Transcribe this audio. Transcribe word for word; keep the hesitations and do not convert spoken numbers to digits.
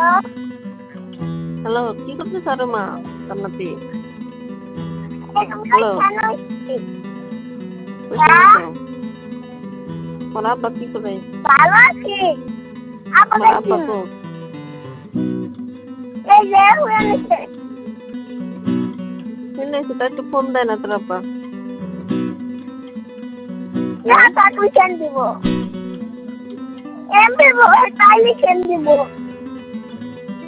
Hello, কি করতেছ রে মা কান্নাতি? হ্যালো, আমার আব্বা কি করে? ভালো আছি। আমার আব্বা তো এই যে হয়ে গেছে। তাই একটু ফোন দেয় না তোর আব্বা? না তা তুই কেন দিব? এমবি বই তাইলে কেন দিব?